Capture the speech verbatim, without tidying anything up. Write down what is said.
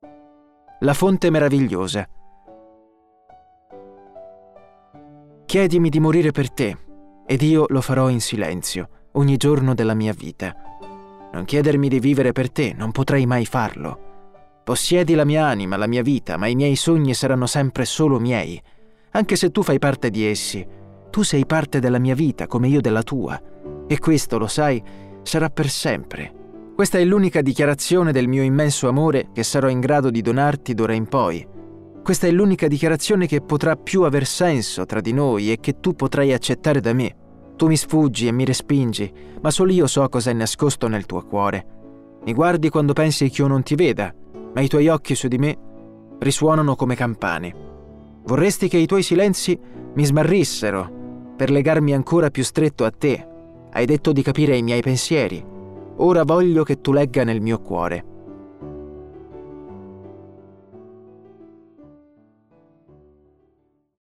La fonte meravigliosa. Chiedimi di morire per te, ed io lo farò in silenzio, ogni giorno della mia vita. Non chiedermi di vivere per te, non potrei mai farlo. Possiedi la mia anima, la mia vita, ma i miei sogni saranno sempre solo miei. Anche se tu fai parte di essi, tu sei parte della mia vita come io della tua. E questo, lo sai, sarà per sempre. Questa è l'unica dichiarazione del mio immenso amore che sarò in grado di donarti d'ora in poi. Questa è l'unica dichiarazione che potrà più aver senso tra di noi e che tu potrai accettare da me. Tu mi sfuggi e mi respingi, ma solo io so cosa è nascosto nel tuo cuore. Mi guardi quando pensi che io non ti veda, ma i tuoi occhi su di me risuonano come campane. Vorresti che i tuoi silenzi mi smarrissero per legarmi ancora più stretto a te. Hai detto di capire i miei pensieri. Ora voglio che tu legga nel mio cuore.